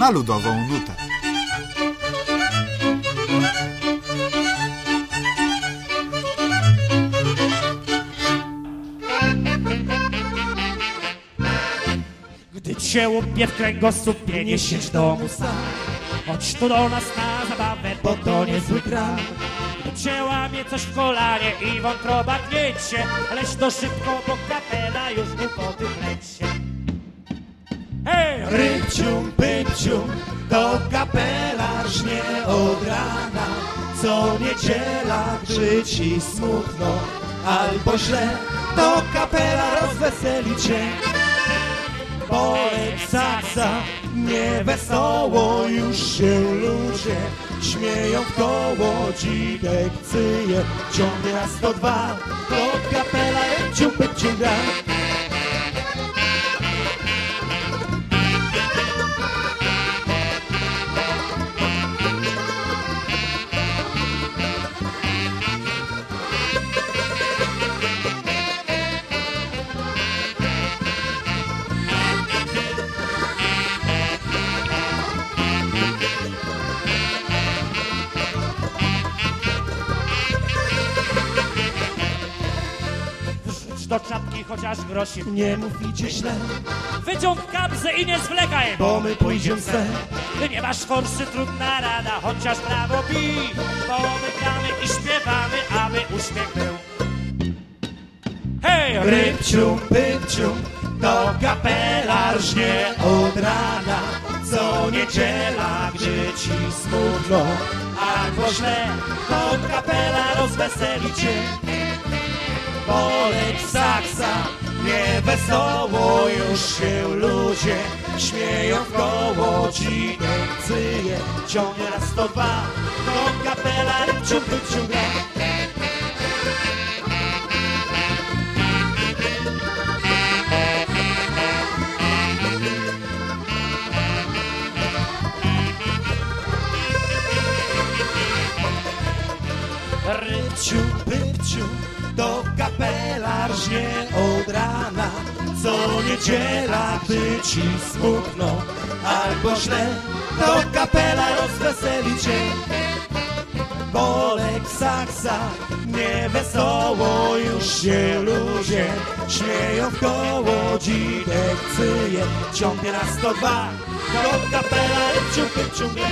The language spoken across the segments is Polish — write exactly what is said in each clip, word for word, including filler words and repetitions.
na ludową nutę. Gdy cię łupie w kręgosłupie, nie siedź w domu sam. Chodź tu do nas na zabawę, bo to niezły gram. Gdy cię łamie coś w kolanie i wątroba gniecie, leć to szybko, bo kapela już głupoty plecie. Hej! Rybcium, pypcium, to kapela żnie od rana. Co niedziela, gdy ci smutno albo źle, to kapela rozweseli cię. Bolek saksa, nie wesoło, już się ludzie śmieją w koło. Dzidek cyje, ciągnie na sto dwa, to kapela rybcium, pypcium gra. Do czapki chociaż grosik, nie mów idzie źle, wyciąg kapsę i nie zwlekaj, bo my pójdziemy se. Ty nie masz forszy, trudna rada, chociaż brawo bij, bo my gramy i śpiewamy, aby uśmiech był. Hej! Rybcium, pypcium, to kapela żnie od rana. Co niedziela, gdy ci smutno albo źle, to kapela rozweseli cię. Bolek saksa, nie wesoło, już się ludzie śmieją w koło. Dzidek cyje, ciągnie na sto dwa, to kapela rybcium, pypcium gra. Rybciu, pypciu, to kapela żnie od rana. Co niedziela, gdy ci smutno albo źle, to kapela rozweseli cię. Bolek saksa, nie wesoło, już się ludzie śmieją w koło. Dzidek cyje, ciągnie na sto dwa, to kapela rybciu, pypciu gra.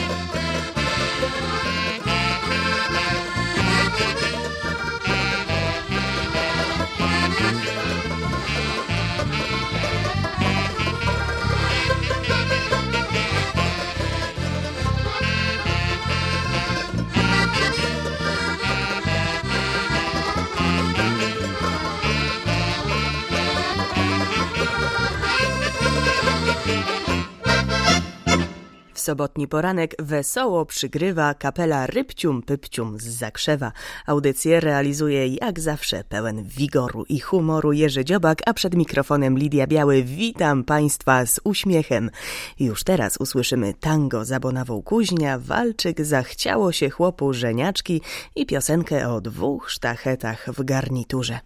W sobotni poranek wesoło przygrywa kapela Rybcium Pypcium z Zakrzewa. Audycję realizuje jak zawsze pełen wigoru i humoru Jerzy Dziobak, a przed mikrofonem Lidia Biały. Witam Państwa z uśmiechem. Już teraz usłyszymy tango za Bonawą Kuźnia, walczyk zachciało się chłopu żeniaczki i piosenkę o dwóch sztachetach w garniturze.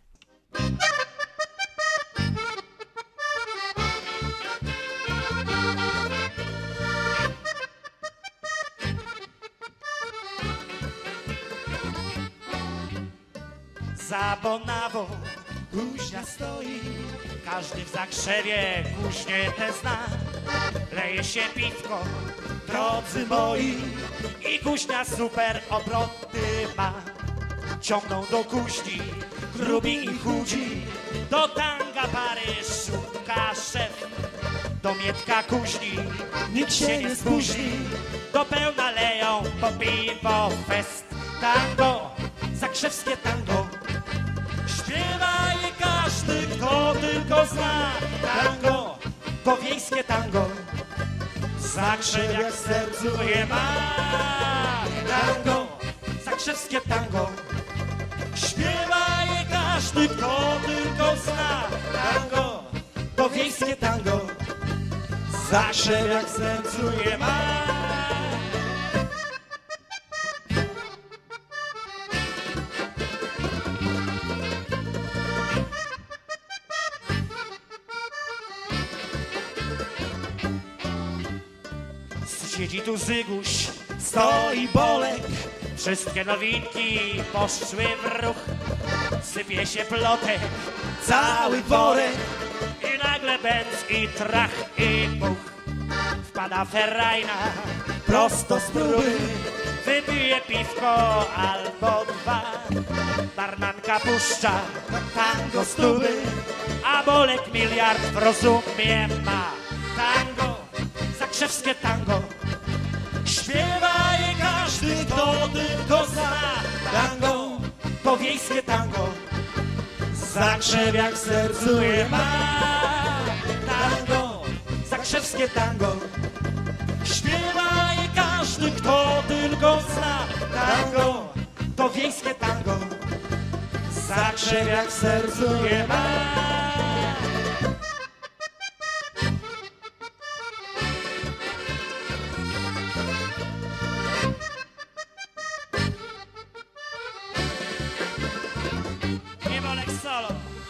Za Bonawą Kuźnia stoi, każdy w Zakrzewie kuźnię tę zna. Leje się piwko, drodzy moi, i kuźnia super obroty ma. Ciągną do kuźni grubi i chudzi, do tanga pary szuka szef. Do Mietka kuźni nikt się nie spóźni, do pełna leją po piwo fest. Tango, zakrzewskie tango, śpiewa je każdy, kto tylko zna. Tango, to wiejskie tango, Zakrzew jak w sercu je ma. Tango, zakrzewskie tango, śpiewa je każdy, kto tylko zna. Tango, to wiejskie tango, Zakrzew jak w sercu je ma. Siedzi tu Zyguś, Stoi Bolek, wszystkie nowinki poszły w ruch. Sypie się plotek cały worek, i nagle bęc i trach i puch. Wpada ferajna, prosto z próby. wypije piwko albo dwa. Barmanka puszcza tango stówy, a Bolek miliard w rozumie ma. Tango, zakrzewskie tango, śpiewa je każdy, kto tylko zna. Tango, to wiejskie tango, Zakrzewiak w sercu je ma. Tango, zakrzewskie tango, śpiewa je każdy, kto tylko zna. Tango, to wiejskie tango, Zakrzewiak w sercu je ma. Nie Bolek solo.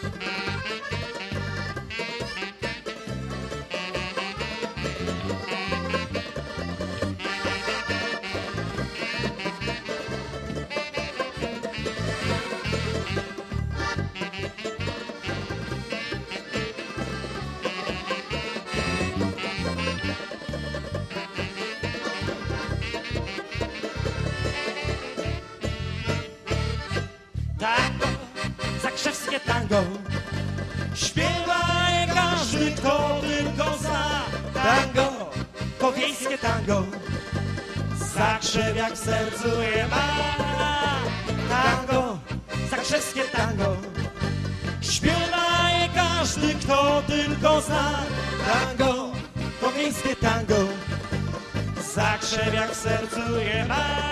Tango, zakrzewskie tango, śpiewa je każdy, kto tylko zna. Tango, to wiejskie tango, Zakrzewiak w sercu je ma. Tango, zakrzewskie tango, śpiewa je każdy, kto tylko zna. Tango, to wiejskie tango, Zakrzewiak w sercu je ma.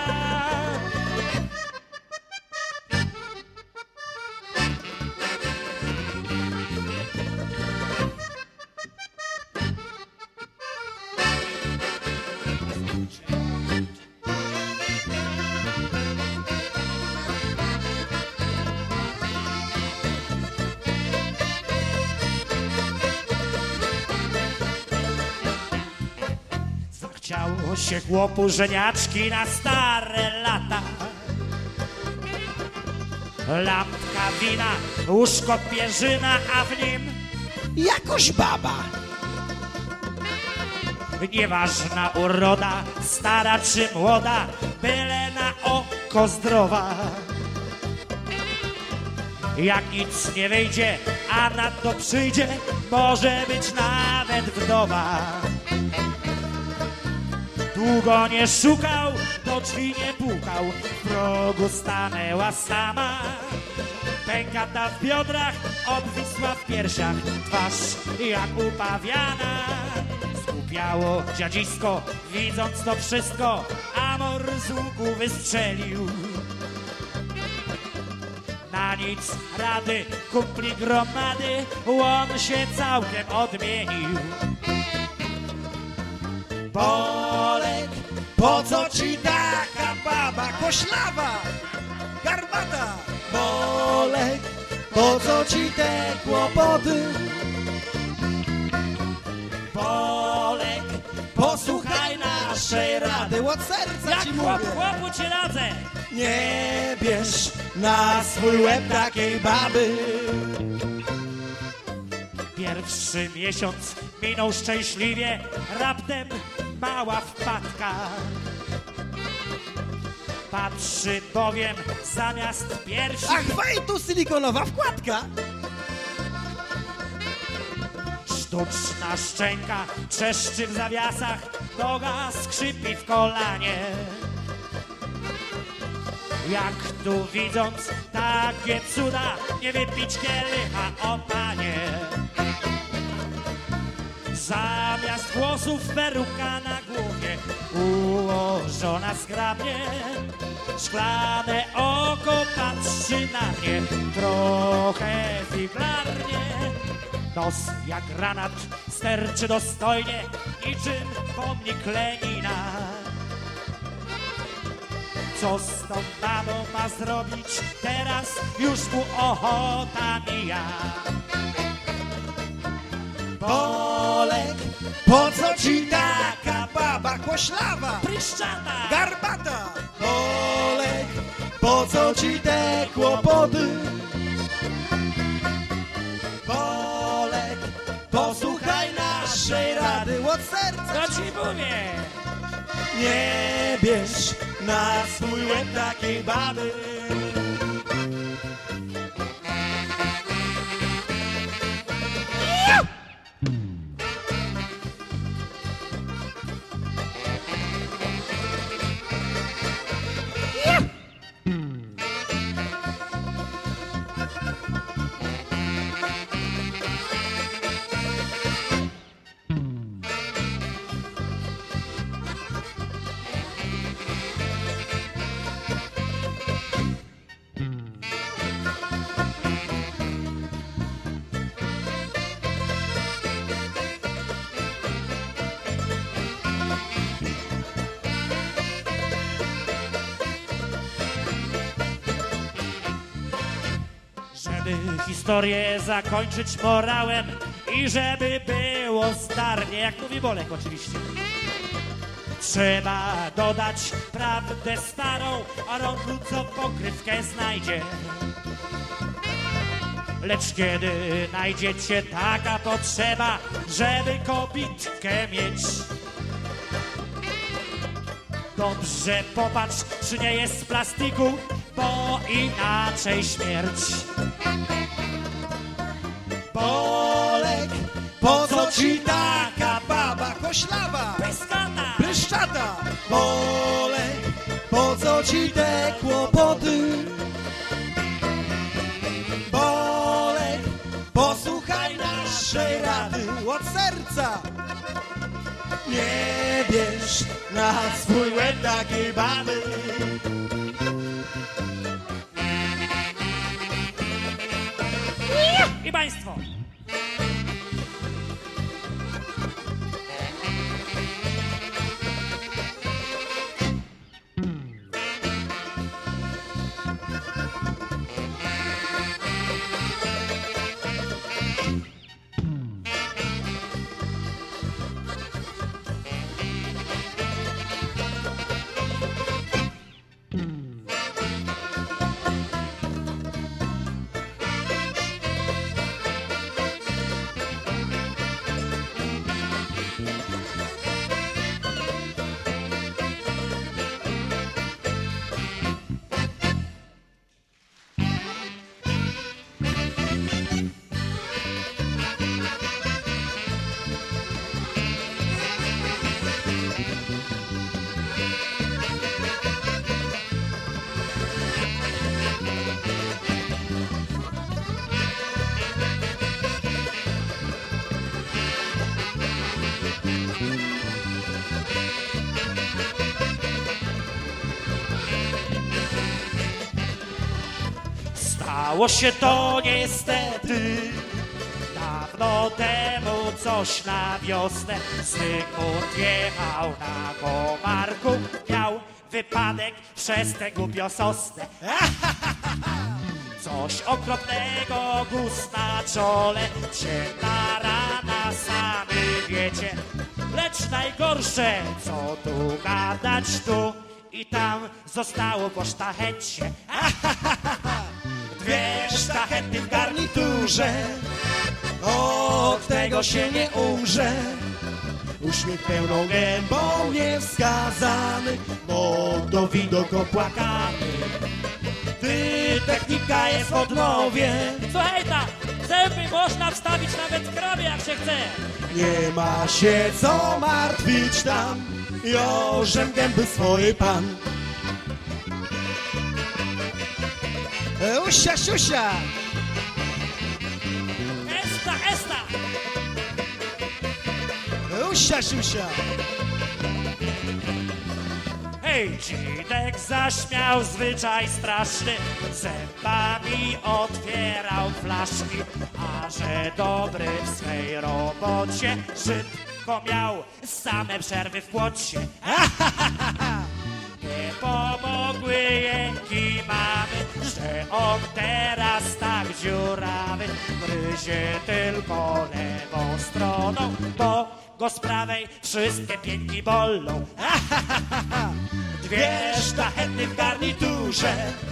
Zachciało się chłopu żeniaczki na stare lata. Lampka wina, łóżko pierzyna, a w nim Jakoś baba. nieważna uroda, stara czy młoda, byle na oko zdrowa. Jak nic nie wyjdzie, a na to przyjdzie, może być nawet wdowa. Długo nie szukał, do drzwi nie pukał, w progu stanęła sama. Pękata w biodrach, obwisła w piersiach, twarz jak upawiana. Skupiało dziadzisko, widząc to wszystko, Amor z łuku wystrzelił. Na nic rady, kumpli gromady, łon się całkiem odmienił. Bolek, po co ci taka baba koślawa, garbata? Bolek, po co ci te kłopoty? Bolek, posłuchaj naszej rady, od serca Jak ci chłop mówię. chłopu ci radzę. Nie bierz na swój łeb takiej baby. Pierwszy miesiąc minął szczęśliwie, raptem mała wpadka. Patrzy bowiem zamiast piersi, Ach, wej, tu silikonowa wkładka. sztuczna szczęka trzeszczy w zawiasach, noga skrzypi w kolanie. Jak tu widząc takie cuda, nie wypić kielicha, o panie. Zamiast włosów peruka na głowie, ułożona zgrabnie. Szklane oko patrzy na mnie, trochę figlarnie. Nos jak granat sterczy dostojnie, niczym pomnik Lenina. Co z tą babą ma zrobić teraz, już mu ochota mija. Bolek, po co ci taka baba koślawa, pryszczata, garbata. Olek, po co ci te kłopoty? Olek, posłuchaj naszej rady od serca. co ci mówię? Nie bierz na swój łeb takiej baby. Żeby historię zakończyć morałem i żeby było zdarnie, jak mówi Bolek oczywiście. Trzeba dodać prawdę starą, a rądu co pokrywkę znajdzie. Lecz kiedy znajdziecie taka potrzeba, żeby kobitkę mieć, dobrze popatrz, czy nie jest z plastiku, bo inaczej śmierć. Bolek, po co ci taka baba koślawa, Pyskata, pryszczata? Bolek, po co ci te kłopoty? Bolek, posłuchaj naszej rady od serca. Nie bierz na swój łeb takiej baby. i państwo. Stało się to niestety dawno temu, coś na wiosnę. Zygmunt jechał na komarku, miał wypadek przez tę głupią sosnę. Coś okropnego, guz na czole, ciemna rana, sami wiecie. Lecz najgorsze, co tu gadać, tu i tam zostało po sztachecie. Dwie sztachety w garniturze, od tego się nie umrze. Uśmiech pełną gębą niewskazany, bo do widok opłakany. Gdy technika jest w odnowie, Słuchaj ta, zęby można wstawić nawet krowie, jak się chce. nie ma się co martwić tam, jożem gęby swojej pan. Usia, siusia! Esta, esta! Usia, siusia! Hej, Dzidek zaśmiał zwyczaj straszny, zębami otwierał flaszki, a że dobry w swej robocie, szybko miał same przerwy w płocie. Nie pomogły jęki mamy, że on teraz tak dziurawy, gryzie tylko lewą stroną, bo go z prawej wszystkie piętki bolą. Dwie sztachety w garniturze,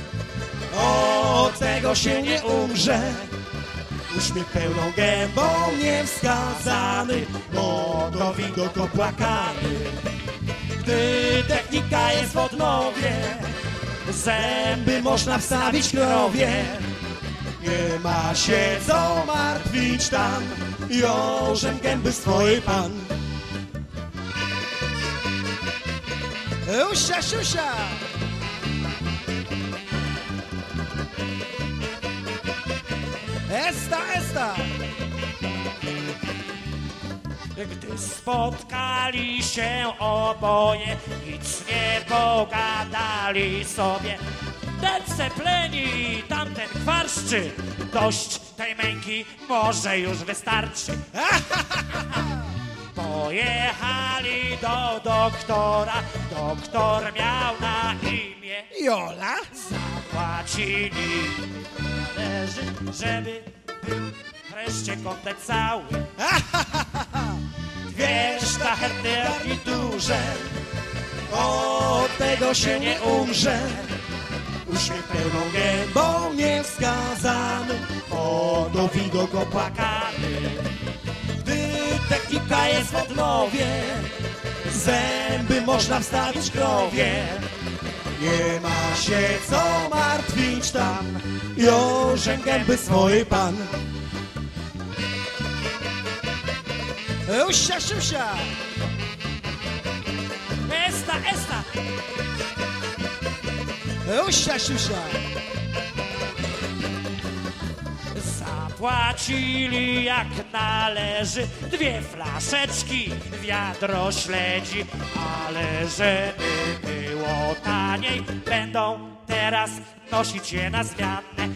od tego się nie umrze. Uśmiech pełną gębą niewskazany, bo do widok opłakany. gdy technika jest w odmowie, zęby można wstawić krowie. Nie ma się co martwić tam, jążem gęby swojej pan. Usia, siusia! Esta, esta! Gdy spotkali się oboje, nic nie pogadali sobie. Ten se pleni, tamten kwarszczy, dość tej męki, może już wystarczy. Pojechali do doktora, doktor miał na imię Jola? Zapłacili, należy, żeby był wreszcie komplet cały. Dwie sztachety w garniturze, Od tego się nie umrze. Uśmiech pełną gębą niewskazany, oto widok opłakany. gdy technika jest w odmowie, Zęby można wstawić krowie. Nie ma się co martwić tam, jążem gęby swojej pan. Usia, siusia! esta, esta, Usia, siusia! zapłacili jak należy, dwie flaszeczki, wiadro śledzi, ale żeby było taniej, będą teraz nosić je na zmianę.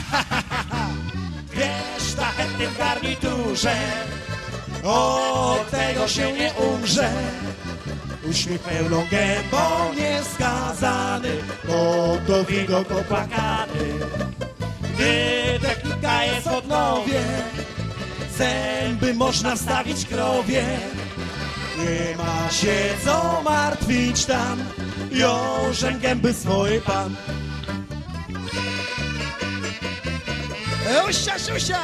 Dwie sztachety w garniturze, Od tego się nie umrze. Uśmiech pełną gębą niewskazany, oto widok opłakany. gdy technika jest w odmowie, Zęby można wstawić krowie. Nie ma się co martwić tam, jążem gęby swojej pan. Usia, siusia!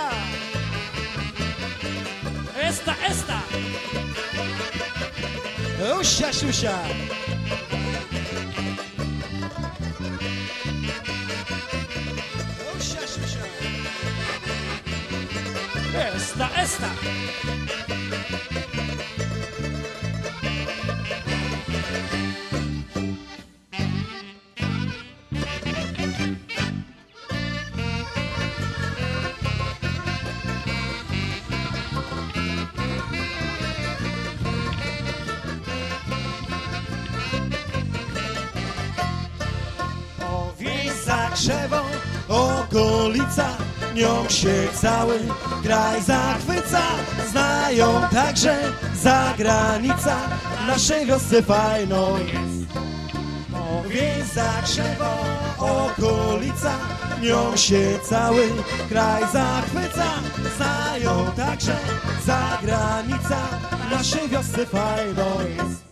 esta, esta, Usia, siusia! Usia, siusia! esta, esta. Wieś za krzewą, okolica, nią się cały kraj zachwyca. Znają także zagranica, naszej wiosce fajną jest. Wieś za krzewą, okolica, nią się cały kraj zachwyca. Znają także zagranica, naszej wiosce fajną jest.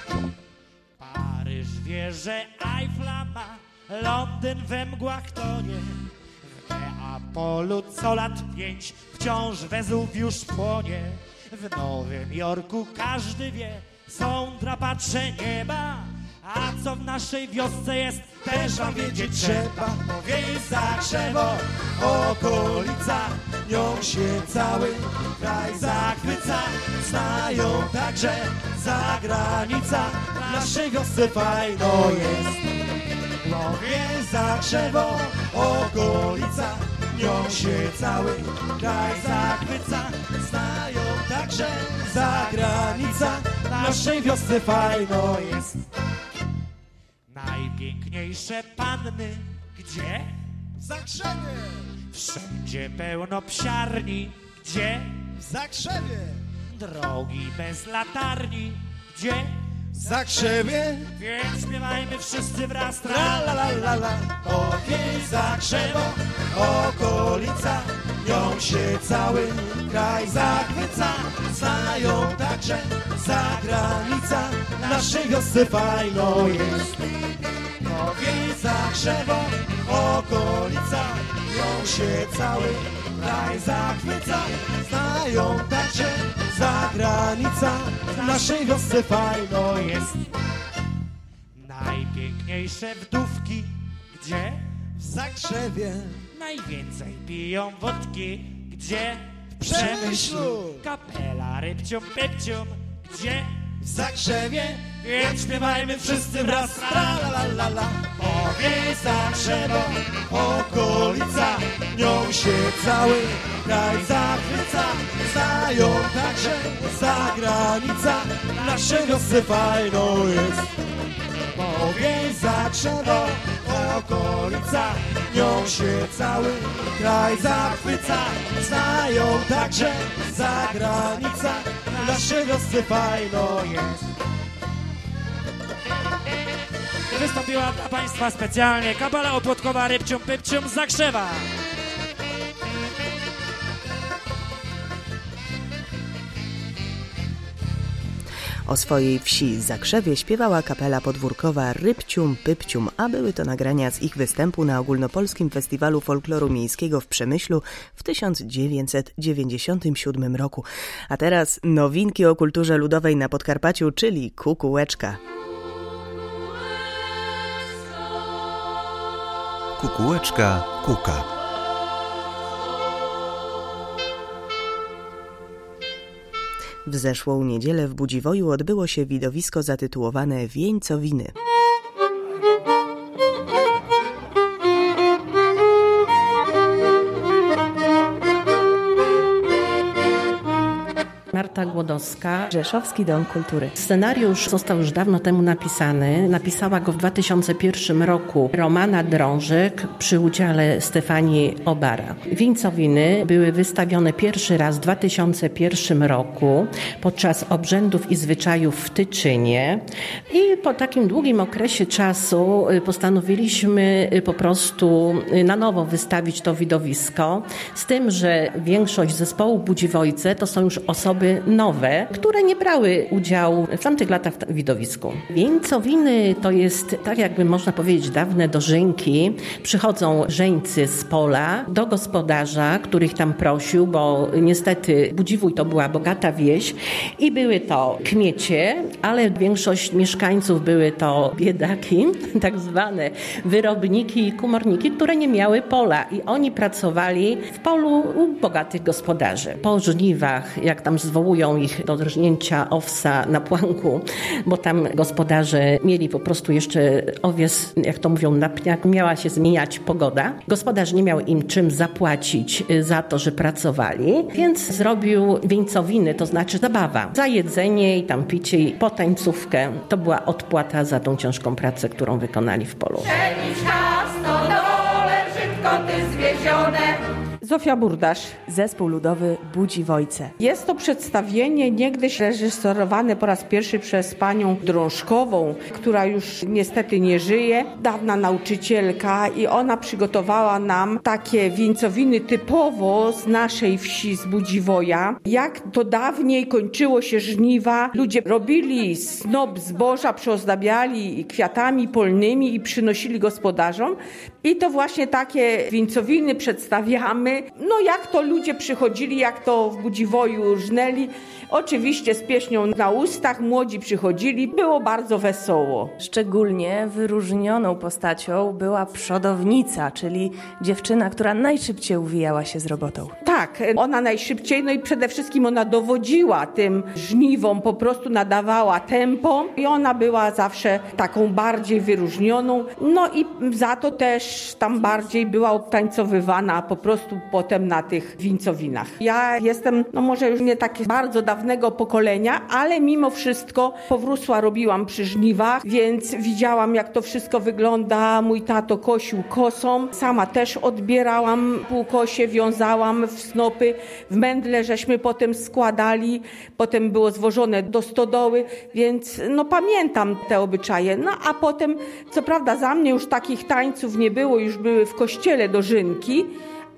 Paryż wie, że Eiffla ma, Londyn we mgłach tonie. W Neapolu co lat pięć wciąż Wezuwiusz płonie. W Nowym Jorku każdy wie, są drapacze nieba. A co w naszej wiosce jest, Też wam wiedzieć trzeba, bo wieś za krzewo, okolica, nią się cały kraj zachwyca. Znają także zagranica, naszej wiosce fajno jest. Bo wieś za krzewo, okolica, nią się cały kraj zachwyca. Znają także zagranica, naszej wiosce fajno jest. najpiękniejsze panny, gdzie? W Zakrzewie! Wszędzie pełno psiarni, gdzie? W Zakrzewie! Drogi bez latarni, gdzie? W Zakrzewie, Więc śpiewajmy wszyscy wraz. tra la la la la. O wieś za krzewo, okolica, nią się cały kraj zachwyca. Znają także zagranica, naszej wiosce fajno jest. Powiedz Zakrzewo, okolica, nią się cały kraj zachwyca. Znają także zagranica, naszej wiosce fajno jest. Najpiękniejsze wdówki, gdzie? W Zakrzewie, Najwięcej piją wódki, gdzie? w Przemyślu, Kapela Rybcium Pypcium, gdzie? w Zakrzewie, Więc śpiewajmy wszyscy wraz, tra la la la la. Powiedz Zakrzewo, okolica, nią się cały kraj zachwyca. Znają także zagranica, nasze wiosce fajno jest. Powiedz Zakrzewo, okolica, nią się cały kraj zachwyca. Znają także zagranica, nasze wiosce fajno jest. Wystąpiła dla Państwa specjalnie kapela opłotkowa Rybcium Pypcium z Zakrzewa. O swojej wsi Zakrzewie śpiewała kapela podwórkowa Rybcium Pypcium, a były to nagrania z ich występu na Ogólnopolskim Festiwalu Folkloru Miejskiego w Przemyślu w tysiąc dziewięćset dziewięćdziesiątym siódmym roku. A teraz nowinki o kulturze ludowej na Podkarpaciu, czyli kukułeczka. Kukułeczka kuka. W zeszłą niedzielę w Budziwoju odbyło się widowisko zatytułowane Wieńcowiny. Marta Głodowska, Rzeszowski Dom Kultury. Scenariusz został już dawno temu napisany. Napisała go w dwa tysiące pierwszym roku Romana Drążyk przy udziale Stefanii Obara. Wieńcowiny były wystawione pierwszy raz w dwa tysiące pierwszym roku podczas obrzędów i zwyczajów w Tyczynie i po takim długim okresie czasu postanowiliśmy po prostu na nowo wystawić to widowisko, z tym, że większość zespołu Budziwojce to są już osoby nowe, które nie brały udziału w tamtych latach w widowisku. Wieńcowiny to jest, tak jakby można powiedzieć, dawne dożynki. Przychodzą żeńcy z pola do gospodarza, których tam prosił, bo niestety Budziwój to była bogata wieś i były to kmiecie, ale większość mieszkańców były to biedaki, tak zwane wyrobniki i komorniki, które nie miały pola i oni pracowali w polu u bogatych gospodarzy. Po żniwach, jak tam zwołują ich do rżnięcia owsa na płanku, bo tam gospodarze mieli po prostu jeszcze owies, jak to mówią, na pniak, miała się zmieniać pogoda. Gospodarz nie miał im czym zapłacić za to, że pracowali, więc zrobił wieńcowiny, to znaczy zabawa. Za jedzenie i tam picie i potańcówkę. To była odpłata za tą ciężką pracę, którą wykonali w polu. Pszeniczka, stodole, brzydko ty zwiezione. Zofia Burdasz. Zespół ludowy Budziwojce. Jest to przedstawienie niegdyś reżyserowane po raz pierwszy przez panią Drążkową, która już niestety nie żyje, dawna nauczycielka, i ona przygotowała nam takie wieńcowiny typowo z naszej wsi, z Budziwoja. Jak to dawniej kończyło się żniwa, ludzie robili snop zboża, przyozdabiali kwiatami polnymi i przynosili gospodarzom. I to właśnie takie wieńcowiny przedstawiamy. No jak to ludzie przychodzili, jak to w Budziwoju żnęli. Oczywiście z pieśnią na ustach, młodzi przychodzili, było bardzo wesoło. Szczególnie wyróżnioną postacią była przodownica, czyli dziewczyna, która najszybciej uwijała się z robotą. Tak, ona najszybciej, no i przede wszystkim ona dowodziła tym żniwom, po prostu nadawała tempo i ona była zawsze taką bardziej wyróżnioną. No i za to też tam bardziej była obtańcowywana po prostu potem na tych wieńcowinach. Ja jestem, no może już nie tak bardzo dawnego pokolenia, ale mimo wszystko powrósła robiłam przy żniwach, więc widziałam, jak to wszystko wygląda. Mój tato kosił kosą, sama też odbierałam półkosie, wiązałam w snopy, w mędle żeśmy potem składali, potem było zwożone do stodoły, więc no pamiętam te obyczaje. No a potem, co prawda za mnie już takich tańców nie było, już były w kościele dożynki,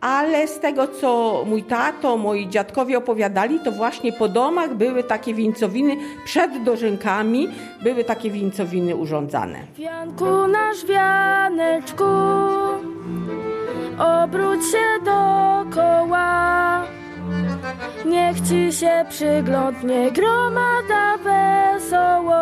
ale z tego, co mój tato, moi dziadkowie opowiadali, to właśnie po domach były takie wieńcowiny, przed dożynkami były takie wieńcowiny urządzane. Wianku nasz wianeczku, obróć się dookoła, niech ci się przyglądnie gromada wesoło.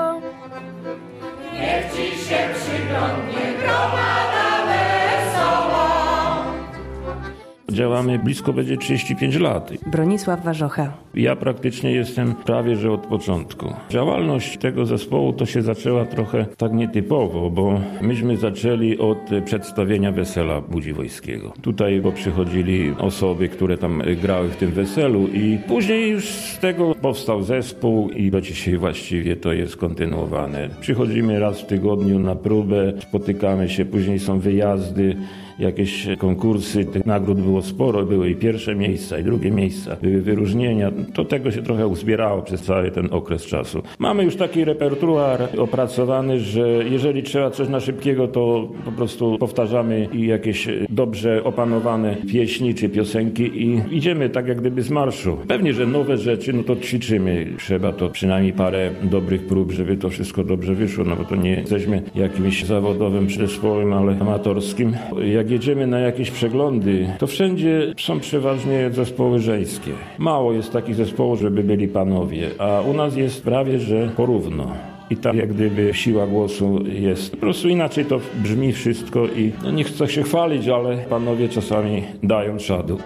Niech ci się przyglądnie gromada wesoło. Działamy blisko będzie trzydzieści pięć lat. Bronisław Warzocha. Ja praktycznie jestem prawie, że od początku. Działalność tego zespołu to się zaczęła trochę tak nietypowo, bo myśmy zaczęli od przedstawienia wesela Budziwojskiego. Tutaj poprzychodzili osoby, które tam grały w tym weselu i później już z tego powstał zespół i do dzisiaj właściwie to jest kontynuowane. Przychodzimy raz w tygodniu na próbę, spotykamy się, później są wyjazdy, jakieś konkursy, tych nagród było sporo, były i pierwsze miejsca, i drugie miejsca, były wyróżnienia. To tego się trochę uzbierało przez cały ten okres czasu. Mamy już taki repertuar opracowany, że jeżeli trzeba coś na szybkiego, to po prostu powtarzamy i jakieś dobrze opanowane pieśni czy piosenki i idziemy tak jak gdyby z marszu. Pewnie, że nowe rzeczy, no to ćwiczymy. Trzeba to przynajmniej parę dobrych prób, żeby to wszystko dobrze wyszło, no bo to nie jesteśmy jakimś zawodowym zespołem, ale amatorskim. Jak jedziemy na jakieś przeglądy, to wszędzie są przeważnie zespoły żeńskie. Mało jest takich zespołów, żeby byli panowie, a u nas jest prawie, że porówno. I tak jak gdyby siła głosu jest. Po prostu inaczej to brzmi wszystko i no nie chcę się chwalić, ale panowie czasami dają czadu.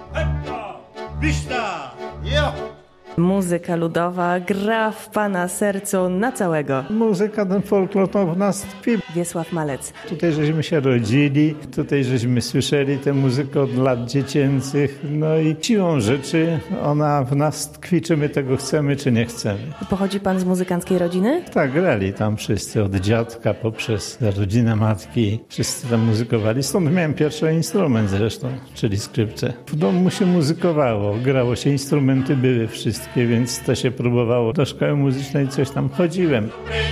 Muzyka ludowa gra w pana sercu na całego. Muzyka, ten folklor to w nas tkwi. Wiesław Malec. Tutaj żeśmy się rodzili, tutaj żeśmy słyszeli tę muzykę od lat dziecięcych, no i siłą rzeczy ona w nas tkwi, czy my tego chcemy, czy nie chcemy. Pochodzi pan z muzykanckiej rodziny? Tak, grali tam wszyscy, od dziadka poprzez rodzinę matki, wszyscy tam muzykowali. Stąd miałem pierwszy instrument zresztą, czyli skrzypce. W domu się muzykowało, grało się, instrumenty były wszystkie, więc to się próbowało. Do szkoły muzycznej coś tam chodziłem.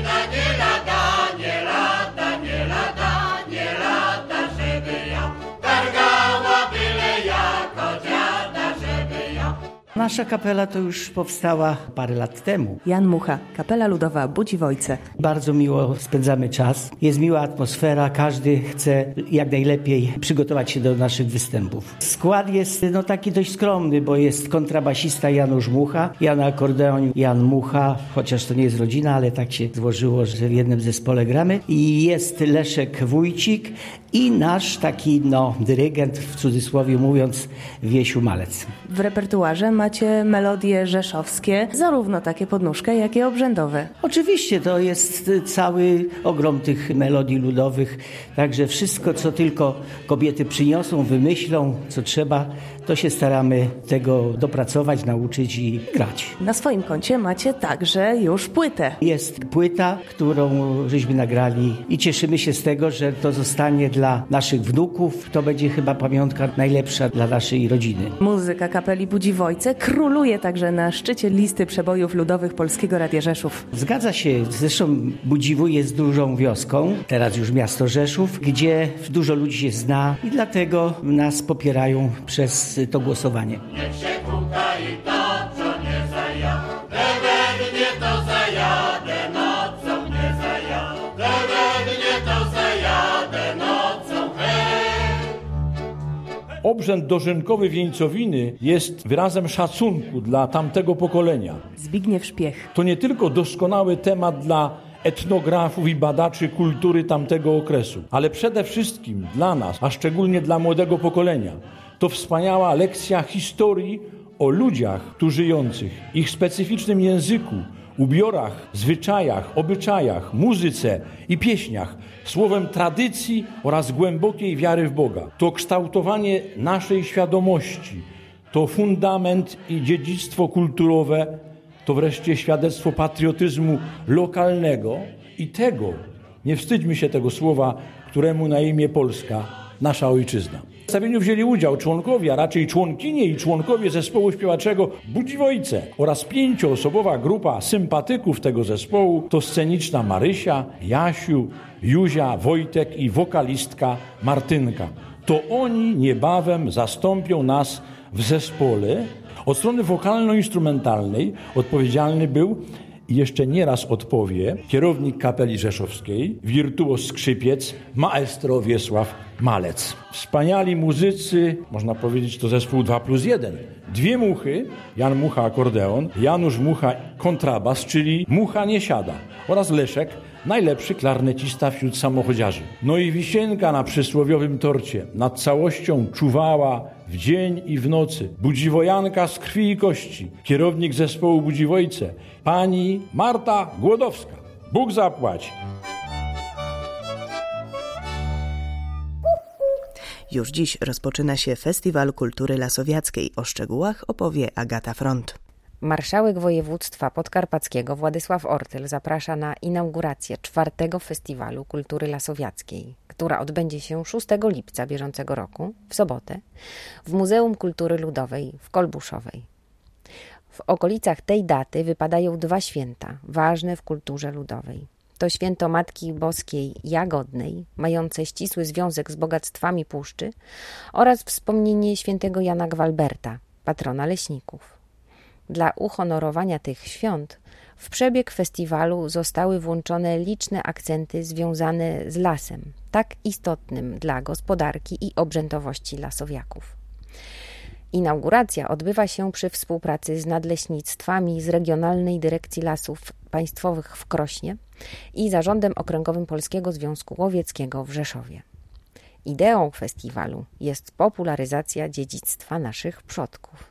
Nasza kapela to już powstała parę lat temu. Jan Mucha, Kapela Ludowa Budziwojce. Bardzo miło spędzamy czas. Jest miła atmosfera, każdy chce jak najlepiej przygotować się do naszych występów. Skład jest no taki dość skromny, bo jest kontrabasista Janusz Mucha, ja na akordeonie Jan Mucha, chociaż to nie jest rodzina, ale tak się złożyło, że w jednym zespole gramy. I jest Leszek Wójcik i nasz taki no dyrygent, w cudzysłowie mówiąc, Wiesiu Malec. W repertuarze macie melodie rzeszowskie, zarówno takie pod nóżkę, jak i obrzędowe. Oczywiście, to jest cały ogrom tych melodii ludowych, także wszystko, co tylko kobiety przyniosą, wymyślą, co trzeba, to się staramy tego dopracować, nauczyć i grać. Na swoim koncie macie także już płytę. Jest płyta, którą żeśmy nagrali i cieszymy się z tego, że to zostanie dla naszych wnuków. To będzie chyba pamiątka najlepsza dla naszej rodziny. Muzyka Kapeli Budziwojce króluje także na szczycie listy przebojów ludowych Polskiego Radia Rzeszów. Zgadza się. Zresztą Budziwój jest dużą wioską, teraz już miasto Rzeszów, gdzie dużo ludzi się zna i dlatego nas popierają przez to głosowanie. Niech się puka i to, co nie zajadę, we mnie to zajadę nocą, nie zajadę, we mnie to zajadę nocą, hej. Obrzęd dożynkowy wieńcowiny jest wyrazem szacunku dla tamtego pokolenia. Zbigniew Szpiech. To nie tylko doskonały temat dla etnografów i badaczy kultury tamtego okresu, ale przede wszystkim dla nas, a szczególnie dla młodego pokolenia. To wspaniała lekcja historii o ludziach tu żyjących, ich specyficznym języku, ubiorach, zwyczajach, obyczajach, muzyce i pieśniach, słowem tradycji oraz głębokiej wiary w Boga. To kształtowanie naszej świadomości, to fundament i dziedzictwo kulturowe, to wreszcie świadectwo patriotyzmu lokalnego i tego, nie wstydźmy się tego słowa, któremu na imię Polska, nasza ojczyzna. W przedstawieniu wzięli udział członkowie, a raczej członkinie i członkowie zespołu śpiewaczego Budziwojce oraz pięcioosobowa grupa sympatyków tego zespołu to sceniczna Marysia, Jasiu, Józia, Wojtek i wokalistka Martynka. to oni niebawem zastąpią nas w zespole. Od strony wokalno-instrumentalnej odpowiedzialny był i jeszcze nieraz odpowie kierownik kapeli rzeszowskiej, wirtuoz skrzypiec, maestro Wiesław Malec. Wspaniali muzycy, można powiedzieć to zespół dwa plus jeden. Dwie muchy, Jan Mucha akordeon, Janusz Mucha kontrabas, czyli Mucha nie siada, oraz Leszek, najlepszy klarnecista wśród samochodziarzy. No i wisienka na przysłowiowym torcie. Nad całością czuwała w dzień i w nocy budziwojanka z krwi i kości, kierownik zespołu Budziwojce, pani Marta Głodowska. Bóg zapłać. Już dziś rozpoczyna się Festiwal Kultury Lasowiackiej. O szczegółach opowie Agata Front. Marszałek województwa podkarpackiego Władysław Ortyl zaprasza na inaugurację czwartego Festiwalu Kultury Lasowiackiej, która odbędzie się szóstego lipca bieżącego roku, w sobotę, w Muzeum Kultury Ludowej w Kolbuszowej. W okolicach tej daty wypadają dwa święta, ważne w kulturze ludowej. To święto Matki Boskiej Jagodnej, mające ścisły związek z bogactwami puszczy, oraz wspomnienie świętego Jana Gwalberta, patrona leśników. Dla uhonorowania tych świąt w przebieg festiwalu zostały włączone liczne akcenty związane z lasem, tak istotnym dla gospodarki i obrzędowości lasowiaków. Inauguracja odbywa się przy współpracy z nadleśnictwami z Regionalnej Dyrekcji Lasów Państwowych w Krośnie i Zarządem Okręgowym Polskiego Związku Łowieckiego w Rzeszowie. Ideą festiwalu jest popularyzacja dziedzictwa naszych przodków.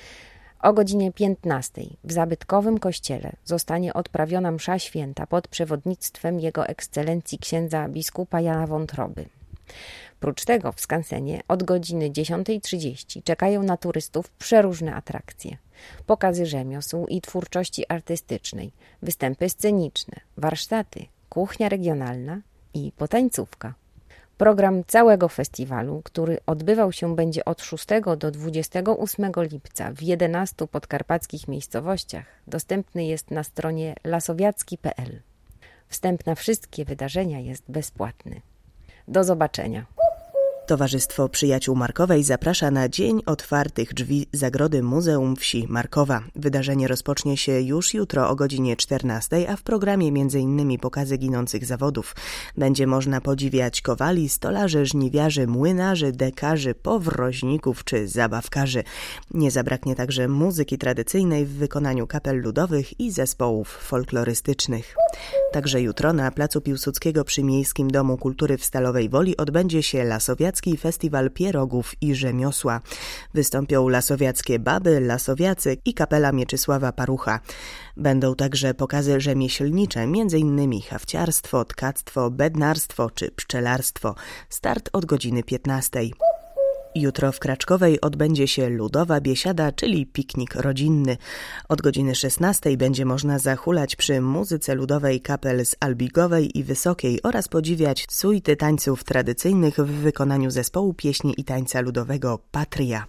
O godzinie piętnastej w zabytkowym kościele zostanie odprawiona msza święta pod przewodnictwem Jego Ekscelencji księdza biskupa Jana Wątroby. Prócz tego w skansenie od godziny dziesiątej trzydzieści czekają na turystów przeróżne atrakcje. Pokazy rzemiosł i twórczości artystycznej, występy sceniczne, warsztaty, kuchnia regionalna i potańcówka. Program całego festiwalu, który odbywał się będzie od szóstego do dwudziestego ósmego lipca w jedenastu podkarpackich miejscowościach, dostępny jest na stronie lasowiacki kropka p l. Wstęp na wszystkie wydarzenia jest bezpłatny. Do zobaczenia. Towarzystwo Przyjaciół Markowej zaprasza na Dzień Otwartych Drzwi Zagrody Muzeum Wsi Markowa. Wydarzenie rozpocznie się już jutro o godzinie czternastej, a w programie między innymi pokazy ginących zawodów. Będzie można podziwiać kowali, stolarzy, żniwiarzy, młynarzy, dekarzy, powroźników czy zabawkarzy. Nie zabraknie także muzyki tradycyjnej w wykonaniu kapel ludowych i zespołów folklorystycznych. Także jutro na placu Piłsudskiego przy Miejskim Domu Kultury w Stalowej Woli odbędzie się Lasowiacki Festiwal Pierogów i Rzemiosła. Wystąpią lasowiackie baby, lasowiacy i kapela Mieczysława Parucha. Będą także pokazy rzemieślnicze, m.in. hafciarstwo, tkactwo, bednarstwo czy pszczelarstwo. Start od godziny piętnastej. Jutro w Kraczkowej odbędzie się ludowa biesiada, czyli piknik rodzinny. Od godziny szesnastej będzie można zahulać przy muzyce ludowej kapel z Albigowej i Wysokiej oraz podziwiać suity tańców tradycyjnych w wykonaniu zespołu pieśni i tańca ludowego Patria.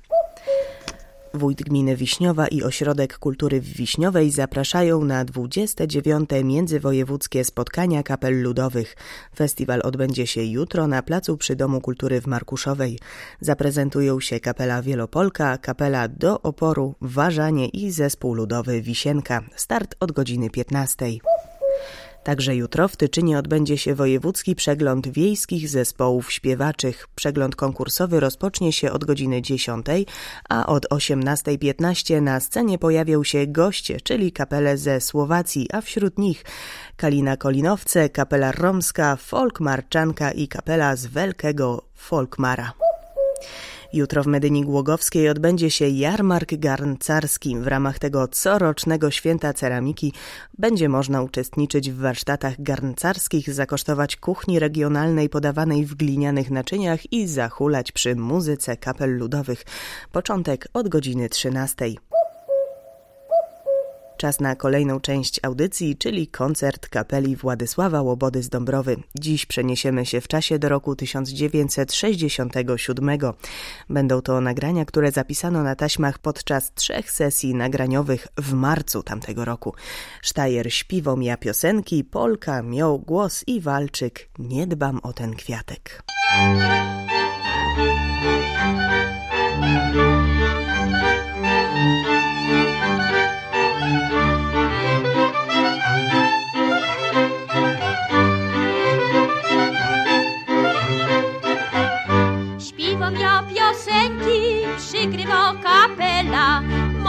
Wójt gminy Wiśniowa i Ośrodek Kultury w Wiśniowej zapraszają na dwudzieste dziewiąte międzywojewódzkie spotkania kapel ludowych. Festiwal odbędzie się jutro na placu przy Domu Kultury w Markuszowej. Zaprezentują się kapela Wielopolka, kapela Do Oporu, Warzanie i zespół ludowy Wisienka. Start od godziny piętnastej. Także jutro w Tyczynie odbędzie się wojewódzki przegląd wiejskich zespołów śpiewaczych. Przegląd konkursowy rozpocznie się od godziny dziesiątej, a od osiemnastej piętnaście na scenie pojawią się goście, czyli kapele ze Słowacji, a wśród nich Kalina Kolinowce, kapela Romska, Folkmarczanka i kapela z Wielkiego Folkmara. Jutro w Medyni Głogowskiej odbędzie się jarmark garncarski. W ramach tego corocznego święta ceramiki będzie można uczestniczyć w warsztatach garncarskich, zakosztować kuchni regionalnej podawanej w glinianych naczyniach i zahulać przy muzyce kapel ludowych. Początek od godziny trzynastej. Czas na kolejną część audycji, czyli koncert kapeli Władysława Łobody z Dąbrowy. Dziś przeniesiemy się w czasie do roku tysiąc dziewięćset sześćdziesiątego siódmego. Będą to nagrania, które zapisano na taśmach podczas trzech sesji nagraniowych w marcu tamtego roku. Sztajer śpiwą ja piosenki, Polka miał głos i walczyk, nie dbam o ten kwiatek.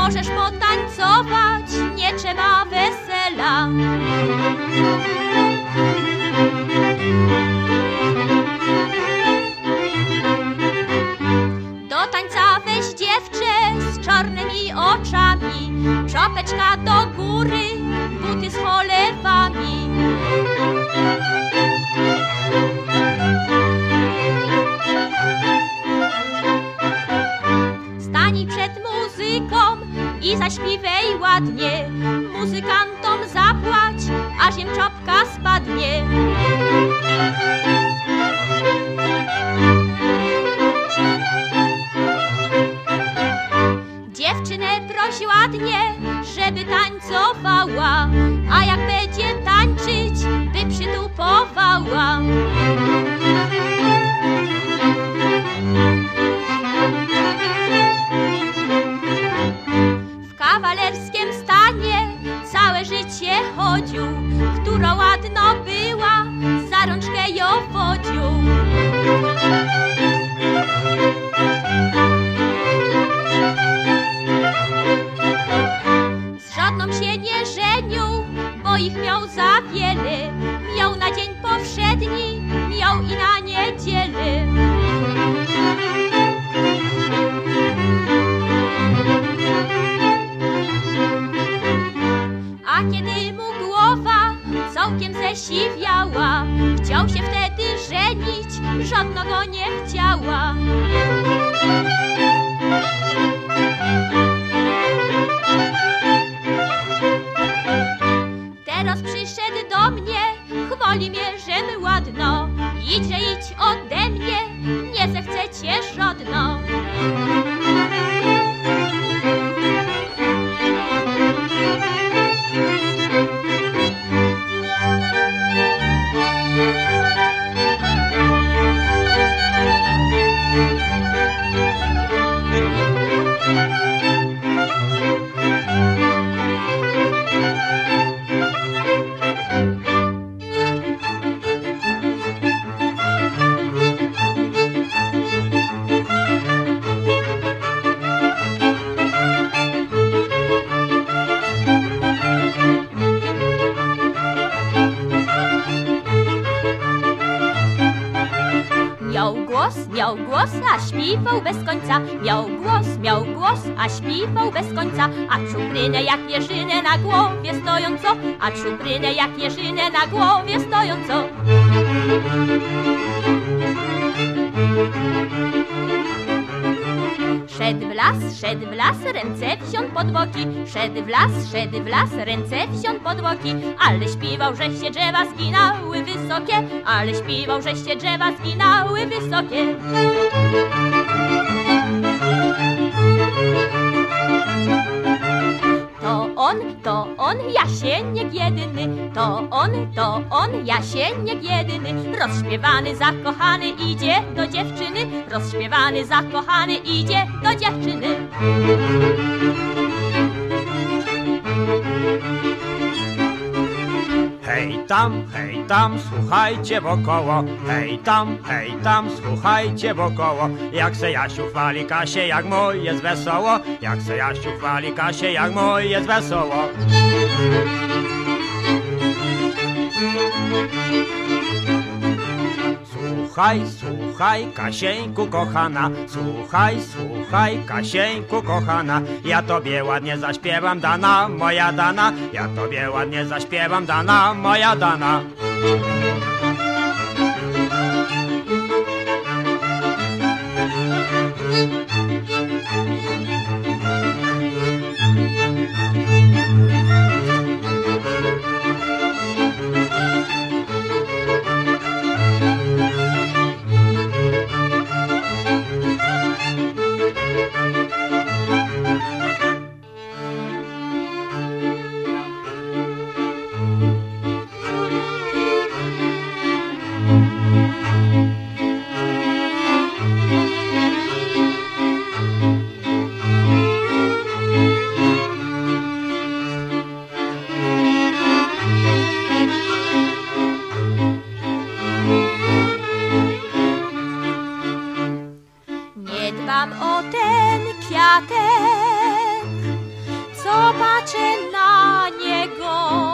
możesz potańcować, nie trzeba wesela. Do tańca weź dziewczę z czarnymi oczami, czopeczka do góry, buty z cholewami. Stań przed muzyką i zaśpiewaj ładnie, muzykantom zapłać, aż im czopka spadnie. Dziewczynę prosi ładnie, żeby tańcowała, a jak będzie tańczyć, by przytupowała. W kawalerskim stanie całe życie chodził, która ładno była, za rączkę ją wodził. Z żadną się nie żenił, bo ich miał za wiele. Miał na dzień powszedni, miał i na niedzielę. A kiedy mu głowa całkiem zesiwiała, chciał się wtedy żenić, żadna go nie chciała. Teraz przyszedł do mnie, chwali mnie, żem ładno. Idźże idź ode mnie, nie zechce cię żadno. Miał głos, a śpiewał bez końca. Miał głos, miał głos, a śpiewał bez końca. A czuprynę jak jeżynę na głowie stojąco, a czuprynę jak jeżynę na głowie stojąco. Szedł w las, szedł w las, ręce wziął pod boki. Szedł w las, szedł w las, ręce wziął pod boki. Ale śpiewał, że się drzewa zginały wysokie, ale śpiewał, że się drzewa zginały wysokie. To on, to on, Jasieniek jedyny. To on, to on, Jasieniek jedyny. Rozśpiewany, zakochany idzie do dziewczyny. Rozśpiewany, zakochany idzie do dziewczyny. Hej tam, hej tam, słuchajcie wokoło. Hej tam, hej tam, słuchajcie wokoło. Jak se Jasiu chwali Kasię, jak mój jest wesoło. Jak se Jasiu chwali Kasię, jak mój jest wesoło. Słuchaj, słuchaj, Kasieńku kochana. Słuchaj, słuchaj, Kasieńku kochana. Ja tobie ładnie zaśpiewam, Dana, moja Dana. Ja tobie ładnie zaśpiewam, Dana, moja Dana. Nie dbam o ten kwiatek, patrzę na niego,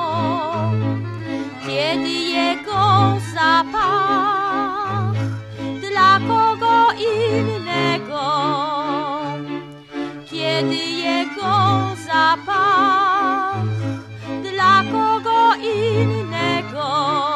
kiedy jego zapach dla kogo innego, kiedy jego zapach dla kogo innego.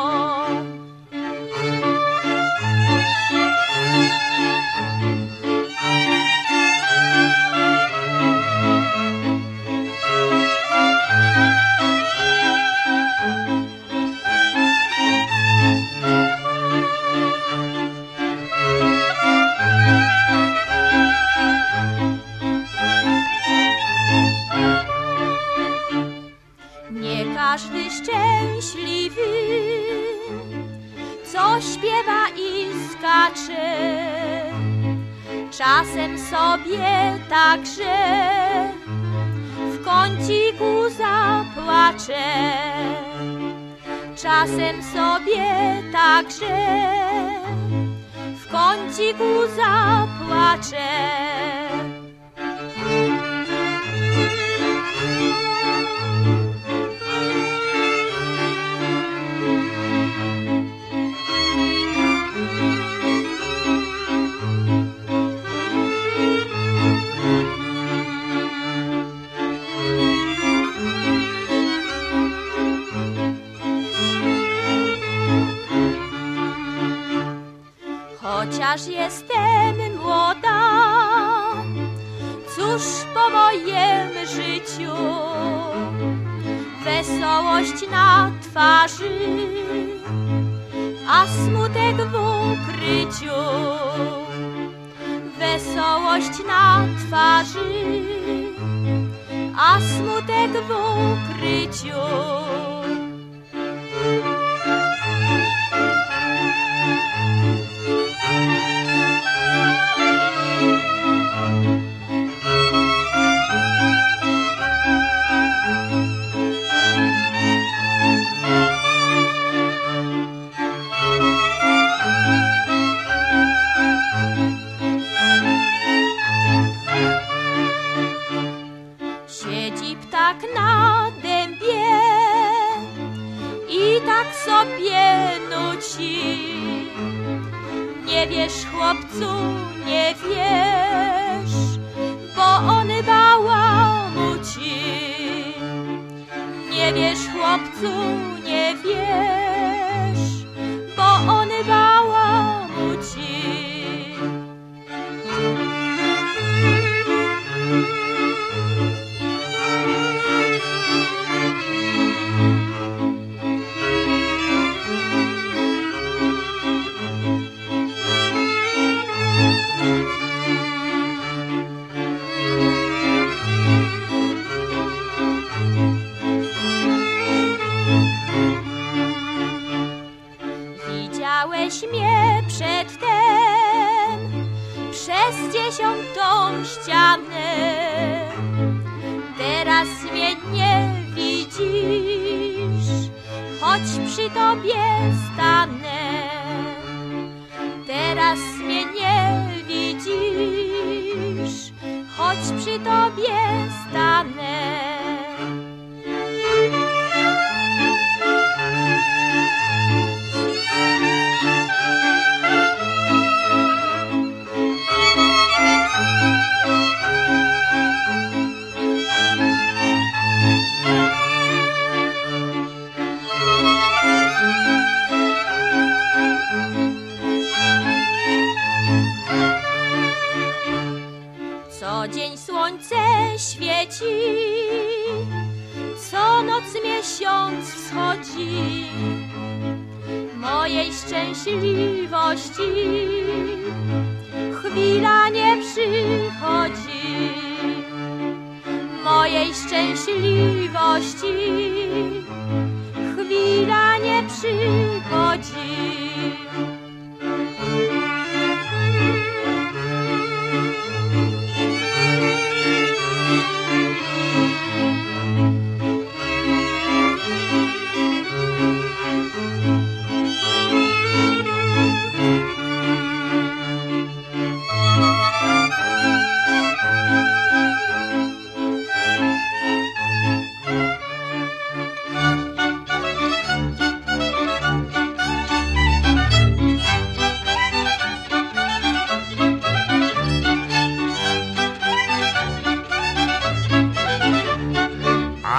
Każdy szczęśliwy, co śpiewa i skacze, czasem sobie także w kąciku zapłacze, czasem sobie także w kąciku zapłacze. Chociaż jestem młoda, cóż po mojem życiu, wesołość na twarzy, a smutek w ukryciu. Wesołość na twarzy, a smutek w ukryciu. Siedzi ptak na dębie i tak sobie nuci. Nie wiesz, chłopcu, nie wiesz, bo on bałamuci. Nie wiesz, chłopcu, nie wiesz, bo on bałamuci. Widziałeś mnie przedtem przez dziesiątą ścianę, teraz mnie nie widzisz, choć przy tobie stanę. Teraz mnie nie widzisz, choć przy tobie stanę. Co dzień słońce świeci, co noc miesiąc wschodzi. Mojej szczęśliwości chwila nie przychodzi. Mojej szczęśliwości chwila nie przychodzi.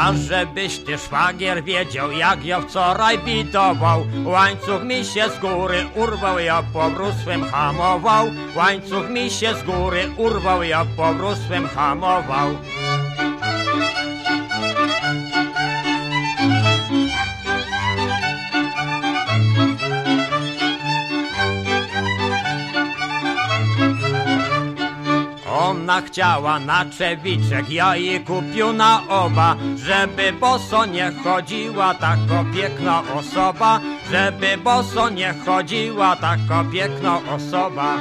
A żebyś ty szwagier wiedział, jak ja wczoraj bitował. Łańcuch mi się z góry urwał, ja pobrusłem hamował. Łańcuch mi się z góry urwał, ja pobrusłem hamował. Ona chciała na czewiczek, ja jej kupił na oba. Żeby boso nie chodziła taka piękna osoba. Żeby boso nie chodziła taka piękna osoba.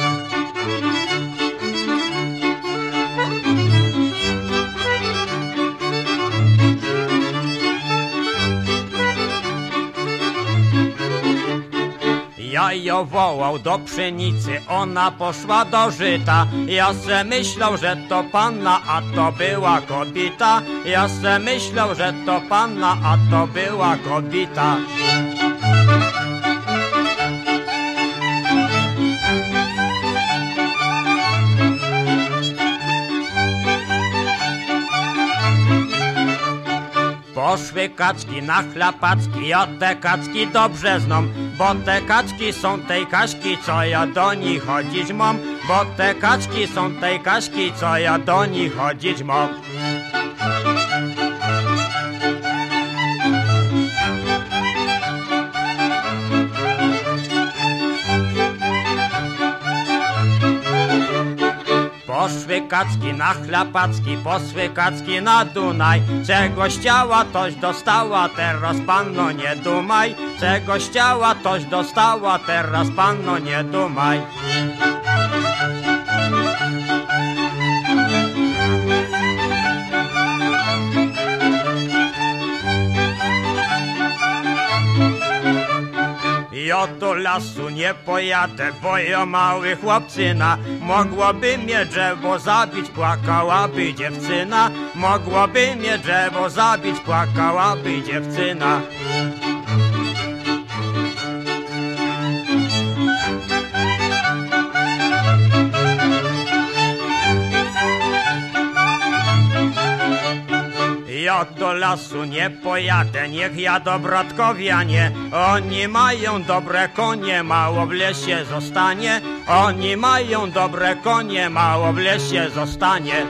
Ja ją wołał do pszenicy, ona poszła do żyta. Ja se myślał, że to panna, a to była kobieta. Ja se myślał, że to panna, a to była kobieta. Poszły kaczki na chlapacki, ja te kaczki dobrze znam. Bo te kaczki są tej Kaśki, co ja do nich chodzić mam. Bo te kaczki są tej Kaśki, co ja do nich chodzić mam. Poszły kaczki na chlapacki, poszły kaczki na Dunaj. Czegoś chciała, toś dostała, teraz panno nie dumaj. Czegoś chciała, toś dostała, teraz panno nie dumaj. Ja do lasu nie pojadę, bo ja mały chłopcyna. Mogłoby mnie drzewo zabić, płakałaby dziewczyna. Mogłoby mnie drzewo zabić, płakałaby dziewczyna. Ja do lasu nie pojadę, niech jadą bratkowianie. Oni mają dobre konie, mało w lesie zostanie. Oni mają dobre konie, mało w lesie zostanie.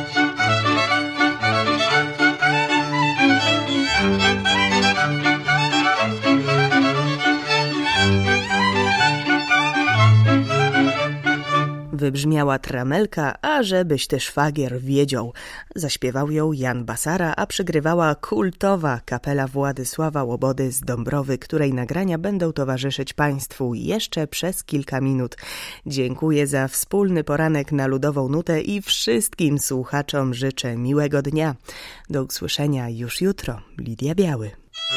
Wybrzmiała tramelka, a żebyś ty szwagier wiedział. Zaśpiewał ją Jan Basara, a przygrywała kultowa kapela Władysława Łobody z Dąbrowy, której nagrania będą towarzyszyć Państwu jeszcze przez kilka minut. Dziękuję za wspólny poranek na Ludową Nutę i wszystkim słuchaczom życzę miłego dnia. Do usłyszenia już jutro. Lidia Biały.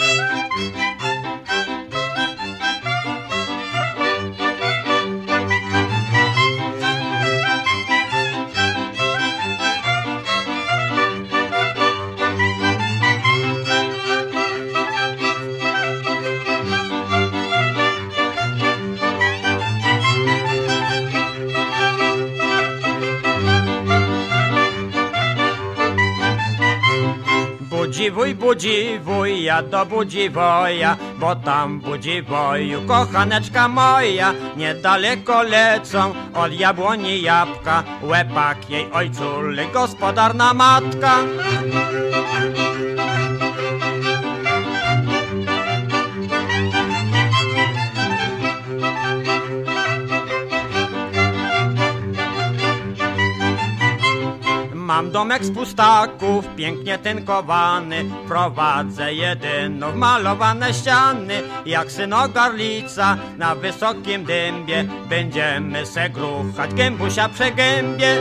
Budziwuj, budziwuj, ja do Budziwoja, bo tam w Budziwoju kochaneczka moja. Niedaleko lecą od jabłoni jabłka, łepak jej ojczuli, gospodarna matka. Mam domek z pustaków, pięknie tynkowany, prowadzę jedyno malowane ściany. Jak synogarlica na wysokim dębie, będziemy se gruchać, gębusia przegębie.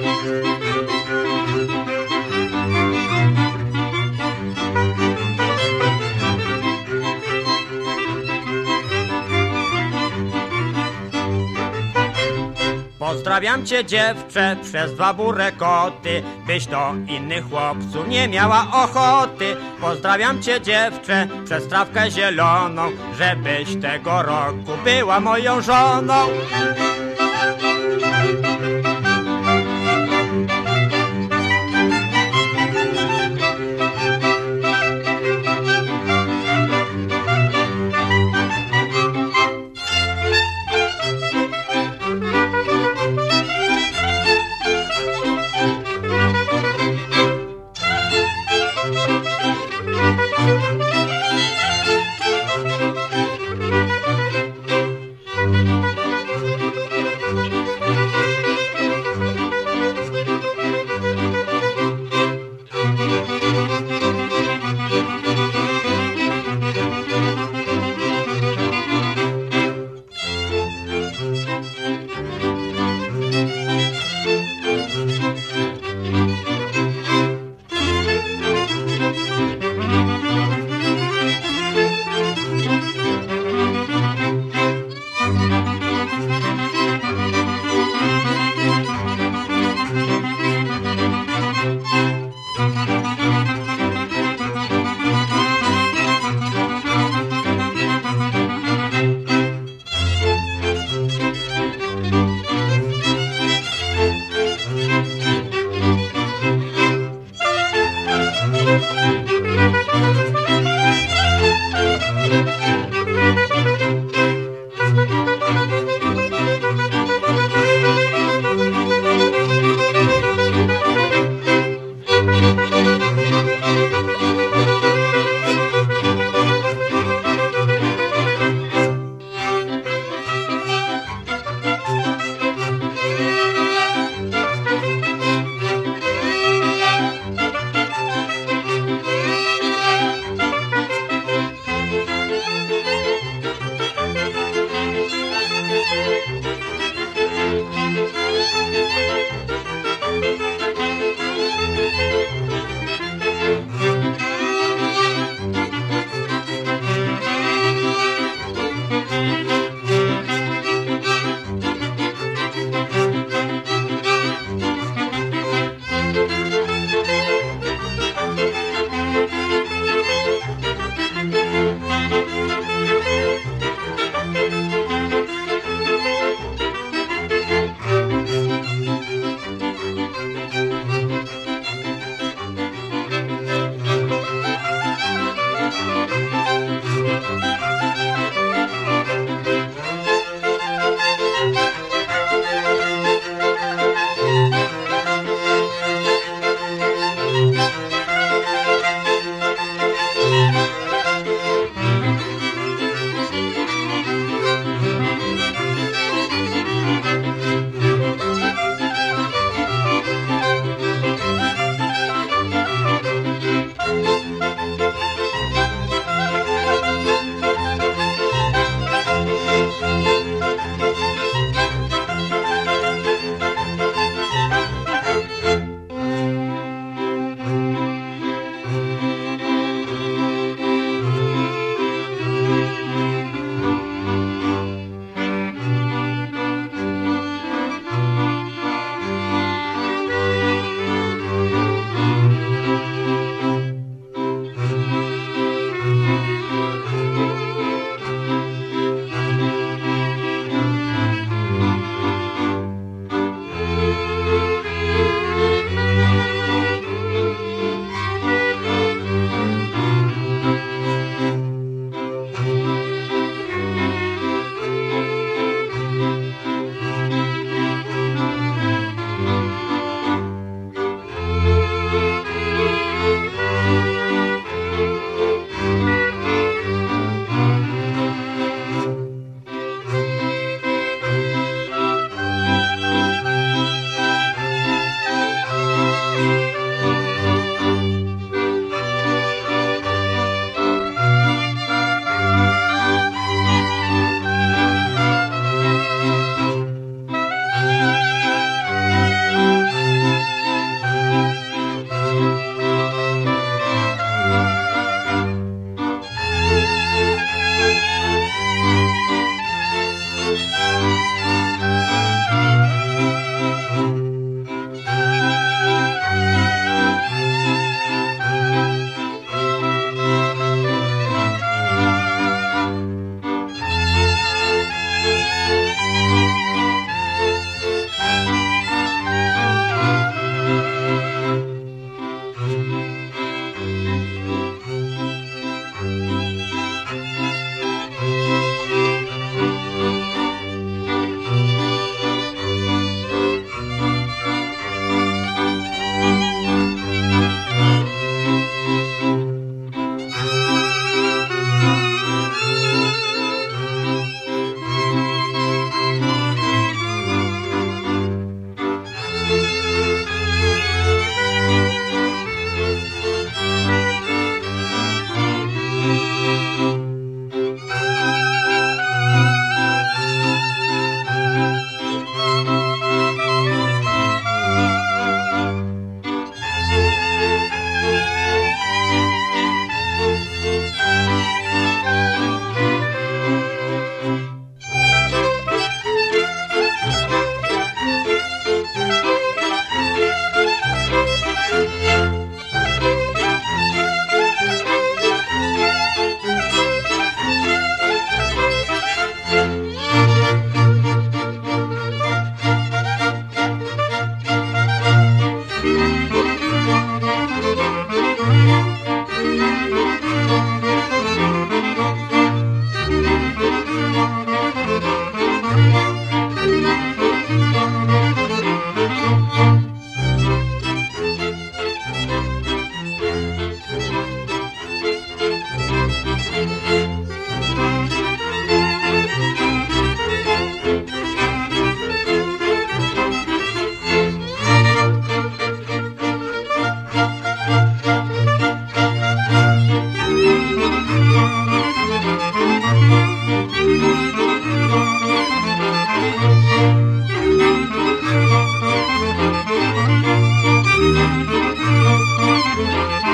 Pozdrawiam cię dziewczę przez dwa burre koty, byś do innych chłopców nie miała ochoty. Pozdrawiam cię dziewczę przez trawkę zieloną, żebyś tego roku była moją żoną.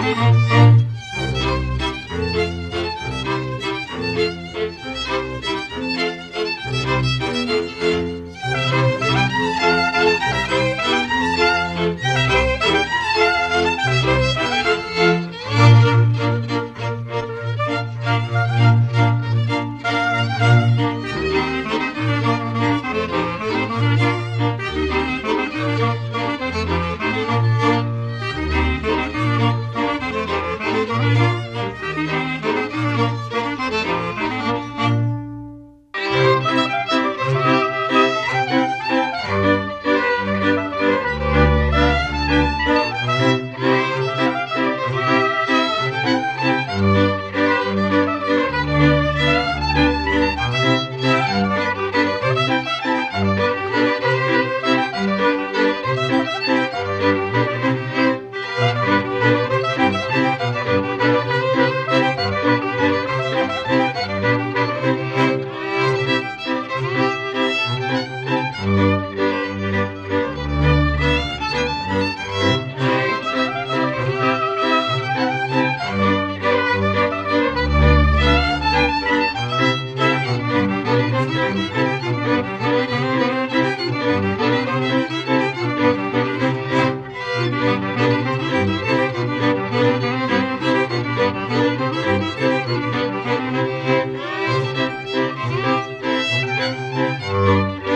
Thank you.